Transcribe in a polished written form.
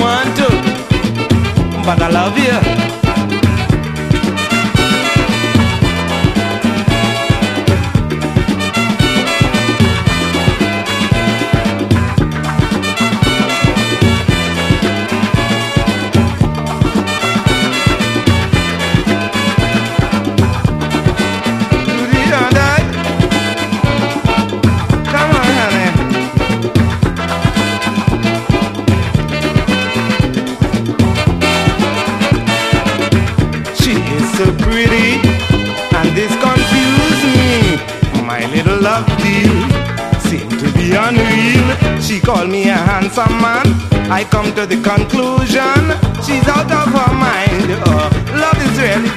want to, but I love you. So pretty, and this confused me. My little love deal seemed to be unreal. She called me a handsome man. I come to the conclusion she's out of her mind. Oh, love is really